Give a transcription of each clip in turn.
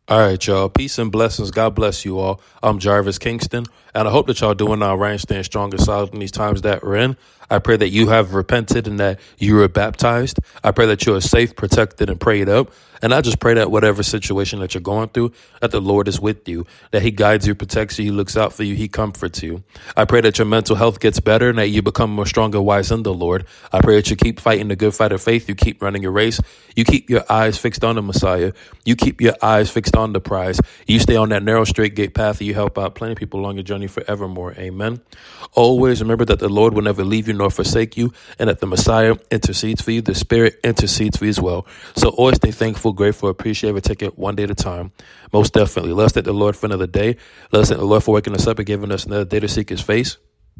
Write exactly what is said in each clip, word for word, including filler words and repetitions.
All right, y'all. Peace and blessings. God bless you all. I'm Jarvis Kingston, and I hope that y'all doing all right and staying strong and solid in these times that we're in. I pray that you have repented and that you were baptized. I pray that you are safe, protected, and prayed up. And I just pray that whatever situation that you're going through, that the Lord is with you, that he guides you, protects you, he looks out for you, he comforts you. I pray that your mental health gets better and that you become more strong and wise in the Lord. I pray that you keep fighting the good fight of faith. You keep running your race. You keep your eyes fixed on the Messiah. You keep your eyes fixed on the prize. You stay on that narrow, straight gate path and you help out plenty of people along your journey forevermore. Amen. Always remember that the Lord will never leave you nor forsake you, and that the Messiah intercedes for you. The Spirit intercedes for you as well. So always stay thankful, grateful, appreciative, take it one day at a time. Most definitely. Let's thank the Lord for another day. Let's thank the Lord for waking us up and giving us another day to seek his face.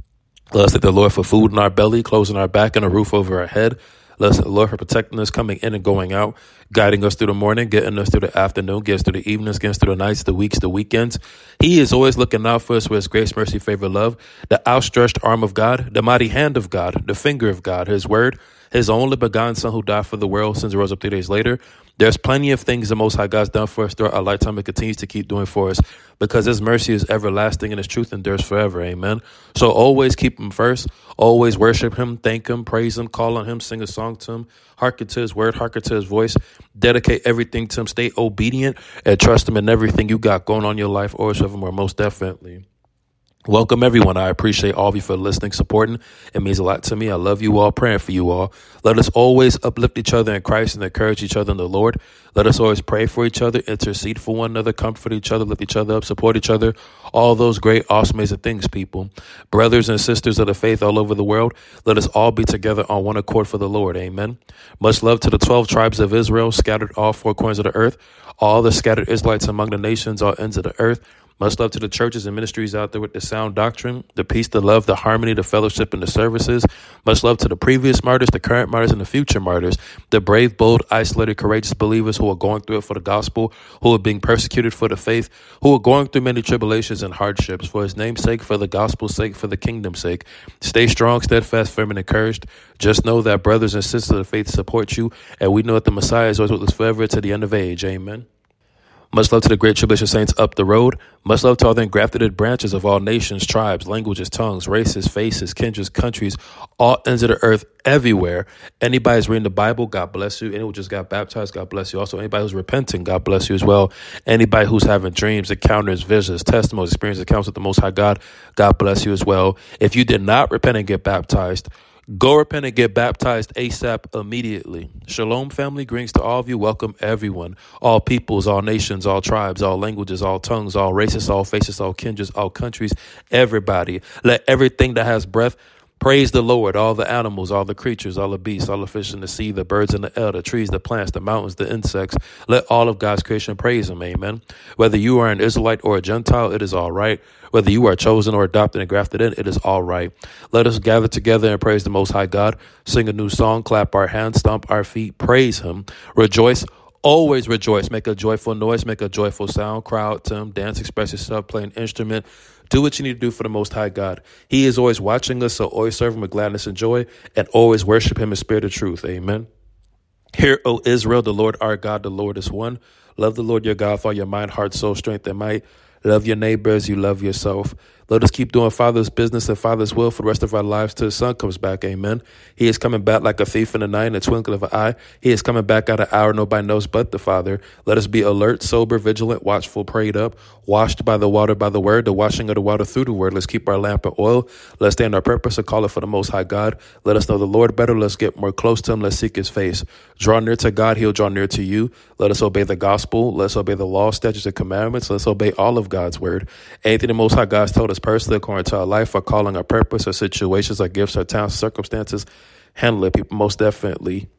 Let's thank the Lord for food in our belly, clothes on our back, and a roof over our head. Let's thank the Lord for protecting us, coming in and going out, guiding us through the morning, getting us through the afternoon, getting us through the evenings, getting us through the nights, the weeks, the weekends. He is always looking out for us with his grace, mercy, favor, love, the outstretched arm of God, the mighty hand of God, the finger of God, his word, his only begotten son who died for the world since he rose up three days later. There's plenty of things the Most High God's done for us throughout our lifetime and continues to keep doing for us because his mercy is everlasting and his truth endures forever. Amen. So always keep him first. Always worship him, thank him, praise him, call on him, sing a song to him, hearken to his word, hearken to his voice, dedicate everything to him, stay obedient, and trust him in everything you got going on in your life, always forevermore, most definitely. Welcome, everyone. I appreciate all of you for listening, supporting. It means a lot to me. I love you all, praying for you all. Let us always uplift each other in Christ and encourage each other in the Lord. Let us always pray for each other, intercede for one another, comfort each other, lift each other up, support each other. All those great, awesome, amazing things, people. Brothers and sisters of the faith all over the world, let us all be together on one accord for the Lord. Amen. Much love to the twelve tribes of Israel, scattered all four corners of the earth, all the scattered Israelites among the nations, all ends of the earth. Much love to the churches and ministries out there with the sound doctrine, the peace, the love, the harmony, the fellowship, and the services. Much love to the previous martyrs, the current martyrs, and the future martyrs, the brave, bold, isolated, courageous believers who are going through it for the gospel, who are being persecuted for the faith, who are going through many tribulations and hardships for his name's sake, for the gospel's sake, for the kingdom's sake. Stay strong, steadfast, firm, and encouraged. Just know that brothers and sisters of the faith support you, and we know that the Messiah is always with us forever to the end of age. Amen. Much love to the great tribulation saints up the road. Much love to all the engrafted branches of all nations, tribes, languages, tongues, races, faces, kindreds, countries, all ends of the earth, everywhere. Anybody who's reading the Bible, God bless you. Anyone who just got baptized, God bless you. Also, anybody who's repenting, God bless you as well. Anybody who's having dreams, encounters, visions, testimonies, experiences, accounts with the Most High God, God bless you as well. If you did not repent and get baptized, go repent and get baptized ASAP immediately. Shalom, family. Greetings to all of you. Welcome, everyone. All peoples, all nations, all tribes, all languages, all tongues, all races, all faces, all kindreds, all countries, everybody. Let everything that has breath praise the Lord, all the animals, all the creatures, all the beasts, all the fish in the sea, the birds in the air, the trees, the plants, the mountains, the insects. Let all of God's creation praise him. Amen. Whether you are an Israelite or a Gentile, it is all right. Whether you are chosen or adopted and grafted in, it is all right. Let us gather together and praise the Most High God, sing a new song, clap our hands, stomp our feet, praise him, rejoice. Always rejoice. Make a joyful noise. Make a joyful sound. Cry out to him. Dance, express yourself, play an instrument. Do what you need to do for the Most High God. He is always watching us, so always serve him with gladness and joy, and always worship him in spirit of truth. Amen. Hear, O Israel, the Lord our God, the Lord is one. Love the Lord your God with all your mind, heart, soul, strength, and might. Love your neighbor as you love yourself. Let us keep doing Father's business and Father's will for the rest of our lives till the Son comes back. Amen. He is coming back like a thief in the night, in a twinkle of an eye. He is coming back at an hour nobody knows but the Father. Let us be alert, sober, vigilant, watchful, prayed up, washed by the water, by the word, the washing of the water through the word. Let's keep our lamp in oil. Let's stand our purpose and call it for the Most High God. Let us know the Lord better. Let's get more close to him. Let's seek his face. Draw near to God. He'll draw near to you. Let us obey the gospel. Let's obey the law, statutes, and commandments. Let's obey all of God's word. Anything the Most High God's told us personally, according to our life, our calling, our purpose, our situations, our gifts, our talents, circumstances, handle it, people, most definitely.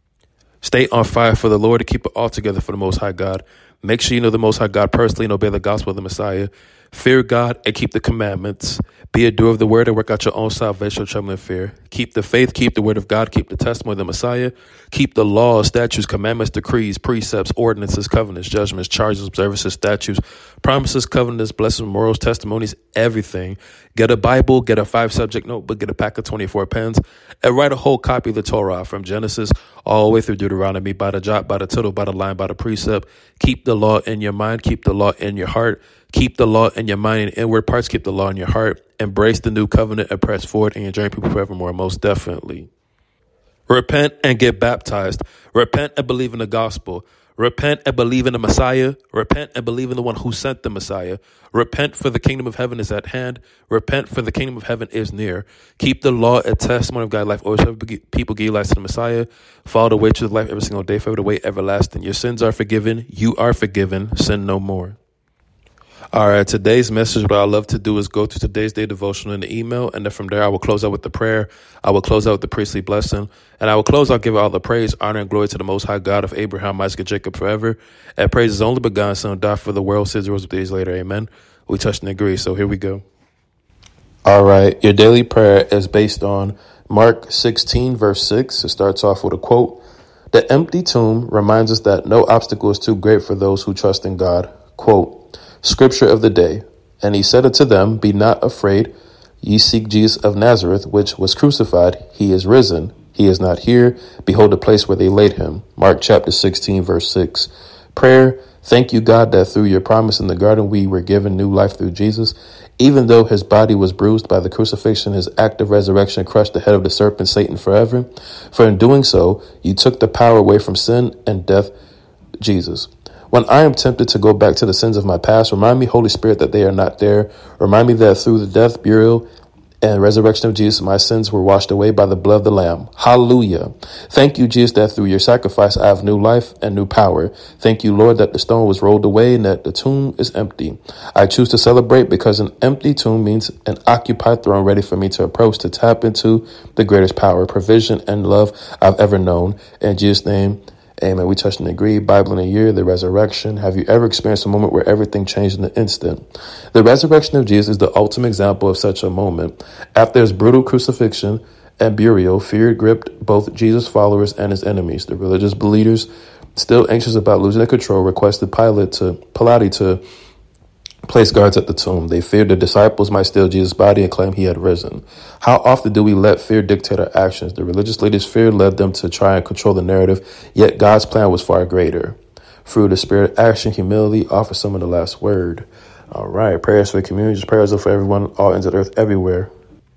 Stay on fire for the Lord to keep it all together for the Most High God. Make sure you know the Most High God personally and obey the gospel of the Messiah. Fear God and keep the commandments. Be a doer of the word and work out your own salvation with trembling and fear. Keep the faith, keep the word of God, keep the testimony of the Messiah. Keep the laws, statutes, commandments, decrees, precepts, ordinances, covenants, judgments, charges, observances, statutes, promises, covenants, blessings, morals, testimonies, everything. Get a Bible, get a five-subject notebook, get a pack of twenty-four pens, and write a whole copy of the Torah from Genesis all the way through Deuteronomy by the jot, by the tittle, by the line, by the precept. Keep the law in your mind. Keep the law in your heart. Keep the law in your mind and inward parts. Keep the law in your heart. Embrace the new covenant and press forward in your journey, people forevermore, most definitely. Repent and get baptized. Repent and believe in the gospel. Repent and believe in the Messiah. Repent and believe in the one who sent the Messiah. Repent, for the kingdom of heaven is at hand. Repent, for the kingdom of heaven is near. Keep the law and testimony of God's life. Always have people give life to the Messiah. Follow the way to life every single day. Follow the way everlasting. Your sins are forgiven. You are forgiven. Sin no more. All right, today's message, what I love to do is go to today's day devotional in the email, and then from there I will close out with the prayer. I will close out with the priestly blessing, and I will close out, give all the praise, honor, and glory to the Most High God of Abraham, Isaac, and Jacob forever, and praise His only begotten Son, died for the world, sins rose days later. Amen. We touch and agree, so here we go. All right, your daily prayer is based on Mark sixteen, verse six. It starts off with a quote. The empty tomb reminds us that no obstacle is too great for those who trust in God. Quote. Scripture of the day. And he said unto them, Be not afraid. Ye seek Jesus of Nazareth, which was crucified. He is risen. He is not here. Behold the place where they laid him. Mark chapter sixteen, verse six. Prayer. Thank you, God, that through your promise in the garden we were given new life through Jesus. Even though his body was bruised by the crucifixion, his act of resurrection crushed the head of the serpent, Satan, forever. For in doing so, you took the power away from sin and death, Jesus. When I am tempted to go back to the sins of my past, remind me, Holy Spirit, that they are not there. Remind me that through the death, burial, and resurrection of Jesus, my sins were washed away by the blood of the Lamb. Hallelujah. Thank you, Jesus, that through your sacrifice I have new life and new power. Thank you, Lord, that the stone was rolled away and that the tomb is empty. I choose to celebrate because an empty tomb means an occupied throne ready for me to approach, to tap into the greatest power, provision, and love I've ever known. In Jesus' name, amen. We touch and agree. Bible in a year, the resurrection. Have you ever experienced a moment where everything changed in an instant? The resurrection of Jesus is the ultimate example of such a moment. After his brutal crucifixion and burial, fear gripped both Jesus' followers and his enemies. The religious leaders, still anxious about losing their control, requested Pilate to Pilate to place guards at the tomb. They feared the disciples might steal Jesus' body and claim he had risen. How often do we let fear dictate our actions? The religious leaders' fear led them to try and control the narrative, yet God's plan was far greater. Through the spirit, action, humility, offer someone the last word. All right, prayers for the community, prayers for everyone, all ends of the earth, everywhere.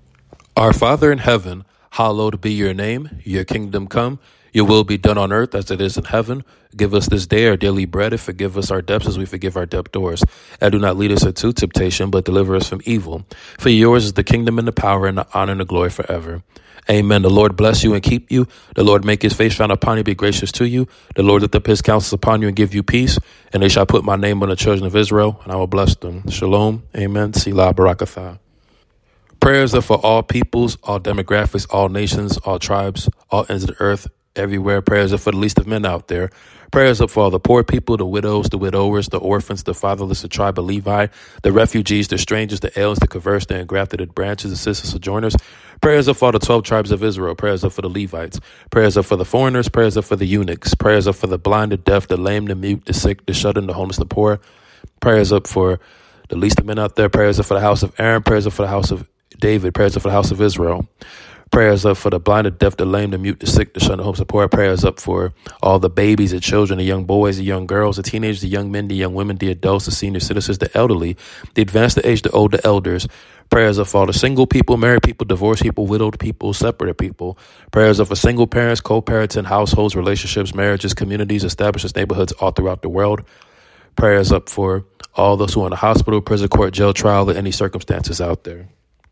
Our Father in heaven, hallowed be your name, your kingdom come. Your will be done on earth as it is in heaven. Give us this day our daily bread, and forgive us our debts as we forgive our debtors. And do not lead us into temptation, but deliver us from evil. For yours is the kingdom and the power and the honor and the glory forever. Amen. The Lord bless you and keep you. The Lord make his face shine upon you, be gracious to you. The Lord lift up his countenance upon you and give you peace. And they shall put my name on the children of Israel, and I will bless them. Shalom. Amen. Selah Barakatah. Prayers are for all peoples, all demographics, all nations, all tribes, all ends of the earth, everywhere. Prayers are for the least of men out there. Prayers up for all the poor people, the widows, the widowers, the orphans, the fatherless, the tribe of Levi, the refugees, the strangers, the aliens, the converse, the engrafted, the branches, the sisters, sojourners. Prayers up for all the twelve tribes of Israel. Prayers up for the Levites. Prayers up for the foreigners. Prayers up for the eunuchs. Prayers up for the blind, the deaf, the lame, the mute, the sick, the shut in, the homeless, the poor. Prayers up for the least of men out there. Prayers up for the house of Aaron. Prayers up for the house of David. Prayers up for the house of Israel. Prayers up for the blind, the deaf, the lame, the mute, the sick, the shut in, the homeless, the poor. Prayers up for all the babies, the children, the young boys, the young girls, the teenagers, the young men, the young women, the adults, the senior citizens, the elderly, the advanced, the aged, the old, the elders. Prayers up for all the single people, married people, divorced people, widowed people, separated people. Prayers up for single parents, co-parenting, households, relationships, marriages, communities, establishments, neighborhoods all throughout the world. Prayers up for all those who are in the hospital, prison, court, jail, trial, or any circumstances out there.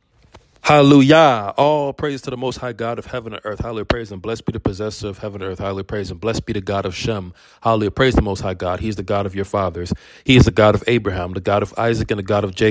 Hallelujah. All praise to the Most High God of heaven and earth. Hallelujah. Praise and blessed be the possessor of heaven and earth. Hallelujah. Praise and blessed be the God of Shem. Hallelujah. Praise the Most High God. He is the God of your fathers. He is the God of Abraham, the God of Isaac, and the God of Jacob.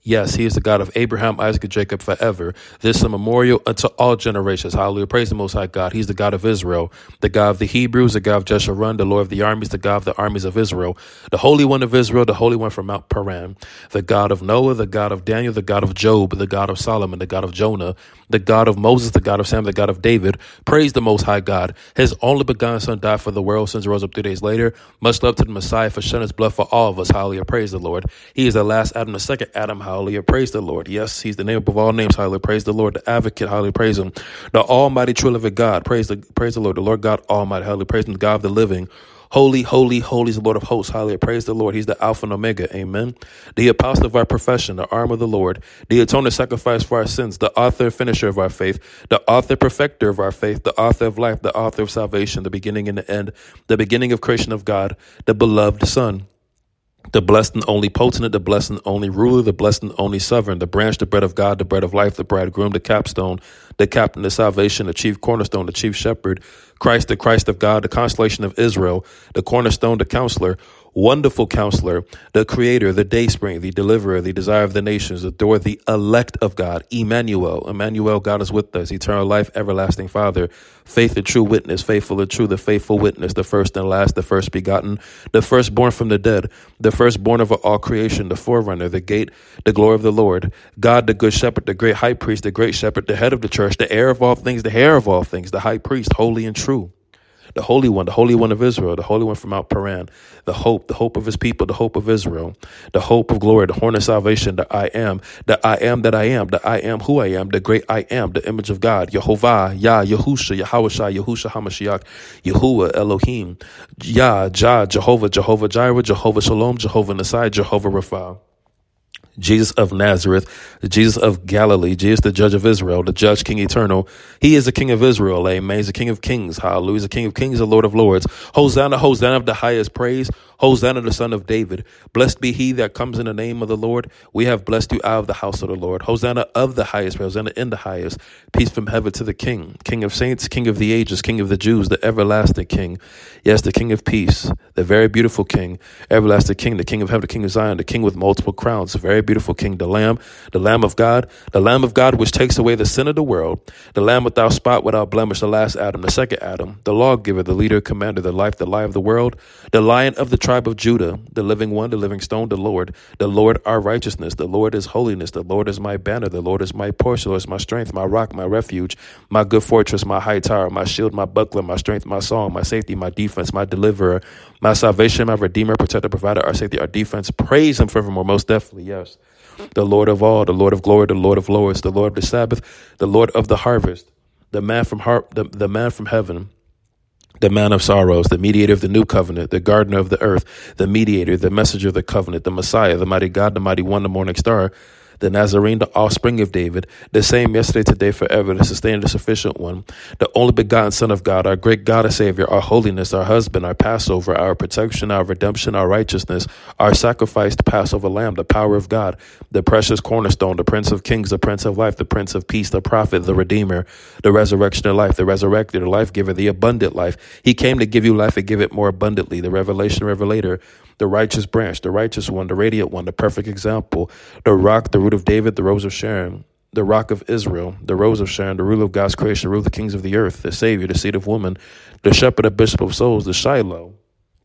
Yes, he is the God of Abraham, Isaac, and Jacob forever. This is a memorial unto all generations. Hallelujah. Praise the Most High God. He's the God of Israel, the God of the Hebrews, the God of Jeshurun, the Lord of the armies, the God of the armies of Israel, the Holy One of Israel, the Holy One from Mount Paran, the God of Noah, the God of Daniel, the God of Job, the God of Solomon, the God of Jonah, the God of Moses, the God of Sam, the God of David. Praise the Most High God. His only begotten Son died for the world, since he rose up three days later. Much love to the Messiah for shedding his blood for all of us. Hallelujah. Praise the Lord. He is the last Adam, the second Adam. Hallelujah. Praise the Lord. Yes, he's the name above all names. Hallelujah. Praise the Lord. The advocate. Hallelujah. Praise him. The almighty, true living God. Praise the praise the Lord. The Lord God Almighty. Hallelujah. Praise him. The God of the living. Holy, holy, holy is the Lord of hosts. Hallelujah. Praise the Lord. He's the Alpha and Omega. Amen. The apostle of our profession, the arm of the Lord, the atoning sacrifice for our sins, the author and finisher of our faith, the author perfecter of our faith, the author of life, the author of salvation, the beginning and the end, the beginning of creation of God, the beloved Son, the blessed and only potent, the blessed and only ruler, the blessed and only sovereign, the branch, the bread of God, the bread of life, the bridegroom, the capstone, the captain, the salvation, the chief cornerstone, the chief shepherd, Christ, the Christ of God, the consolation of Israel, the cornerstone, the counselor, wonderful counselor, the creator, the dayspring, the deliverer, the desire of the nations, the door, the elect of God, Emmanuel. Emmanuel, God is with us, eternal life, everlasting Father, faith and true witness, faithful and true, the faithful witness, the first and last, the first begotten, the firstborn from the dead, the firstborn of all creation, the forerunner, the gate, the glory of the Lord, God, the good shepherd, the great high priest, the great shepherd, the head of the church, the heir of all things, the hair of all things, the high priest, holy and true. The Holy One, the Holy One of Israel, the Holy One from Mount Paran, the hope, the hope of his people, the hope of Israel, the hope of glory, the horn of salvation, the I am, the I am that I am, the I am who I am, the great I am, the image of God, Yehovah, Yah, Yahusha, Yahawashai, Yahusha HaMashiach, Yahuwah, Elohim, Yah, Jah, Jehovah, Jehovah Jireh, Jehovah Shalom, Jehovah Nisai, Jehovah Rapha. Jesus of Nazareth, the Jesus of Galilee, Jesus, the judge of Israel, the judge, King eternal. He is the King of Israel. Amen. He's the King of kings. Hallelujah. He's the King of kings, the Lord of lords. Hosanna, Hosanna of the highest praise. Hosanna, the Son of David. Blessed be he that comes in the name of the Lord. We have blessed you out of the house of the Lord. Hosanna of the highest praise. Hosanna in the highest. Peace from heaven to the King. King of saints, King of the ages, King of the Jews, the everlasting King. Yes, the King of peace, the very beautiful King, everlasting King, the King of heaven, the King of Zion, the King with multiple crowns, the very beautiful King, the Lamb, the Lamb of God, the Lamb of God which takes away the sin of the world, the Lamb without spot, without blemish, the last Adam, the second Adam, the lawgiver, the leader, commander, the life, the light of the world, the Lion of the tribe of Judah, the living one, the living stone, the Lord, the Lord our righteousness, the Lord is holiness, the Lord is my banner, the Lord is my portion, the Lord is my strength, my rock, my refuge, my good fortress, my high tower, my shield, my buckler, my strength, my song, my safety, my defense, my deliverer, my salvation, my redeemer, protector, provider, our safety, our defense. Praise him forevermore. Most definitely, yes. The Lord of all, the Lord of glory, the Lord of lords, the Lord of the Sabbath, the Lord of the harvest, the man from heart, the, the man from heaven, the man of sorrows, the mediator of the new covenant, the gardener of the earth, the mediator, the messenger of the covenant, the Messiah, the mighty God, the mighty one, the morning star, the Nazarene, the offspring of David, the same yesterday, today, forever, the sustainer, the sufficient one, the only begotten Son of God, our great God and Savior, our holiness, our husband, our Passover, our protection, our redemption, our righteousness, our sacrificed Passover lamb, the power of God, the precious cornerstone, the Prince of kings, the Prince of life, the Prince of peace, the prophet, the Redeemer, the resurrection of life, the resurrected, the life giver, the abundant life. He came to give you life and give it more abundantly, the revelation, revelator, the righteous branch, the righteous one, the radiant one, the perfect example, the rock, the root of David, the rose of Sharon, the rock of Israel, the rose of Sharon, the ruler of God's creation, the ruler of the kings of the earth, the Savior, the seed of woman, the shepherd, the bishop of souls, the Shiloh,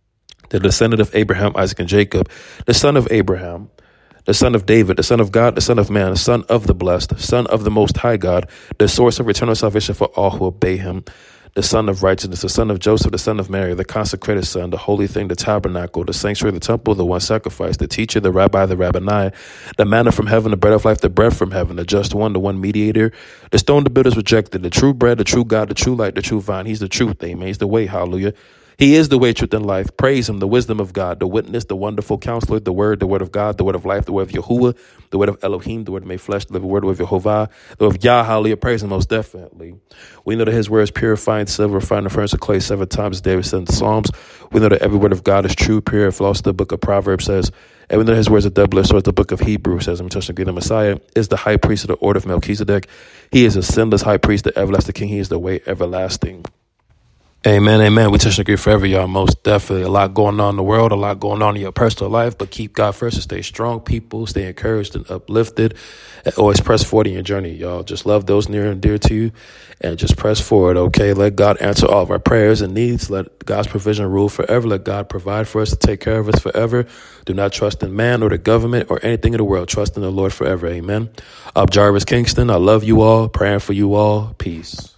the descendant of Abraham, Isaac, and Jacob, the son of Abraham, the son of David, the son of God, the son of man, the son of the blessed, son of the most high God, the source of eternal salvation for all who obey him, the son of righteousness, the son of Joseph, the son of Mary, the consecrated son, the holy thing, the tabernacle, the sanctuary, the temple, the one sacrifice, the teacher, the rabbi, the rabbani, the manna from heaven, the bread of life, the bread from heaven, the just one, the one mediator, the stone the builders rejected, the true bread, the true God, the true light, the true vine. He's the truth, amen. He's the way, hallelujah. He is the way, truth, and life. Praise him, the wisdom of God, the witness, the wonderful counselor, the word, the word of God, the word of life, the word of Yahuwah, the word of Elohim, the word made flesh, the word of Yehovah, the word of Yah, hallelujah. Praise him most definitely. We know that his word is purifying silver, refined in the furnace of clay seven times, as David said in the Psalms. We know that every word of God is true, pure, flawless. The book of Proverbs says, and we know his words are double-edged sword. The book of Hebrews says, I'm touching the Messiah is the high priest of the order of Melchizedek. He is a sinless high priest, the everlasting king. He is the way everlasting. Amen, amen. We touch and agree forever, y'all. Most definitely. A lot going on in the world, a lot going on in your personal life, but keep God first and stay strong, people. Stay encouraged and uplifted. And always press forward in your journey, y'all. Just love those near and dear to you and just press forward, okay? Let God answer all of our prayers and needs. Let God's provision rule forever. Let God provide for us to take care of us forever. Do not trust in man or the government or anything in the world. Trust in the Lord forever, amen. I'm Jarvis Kingston. I love you all. Praying for you all. Peace.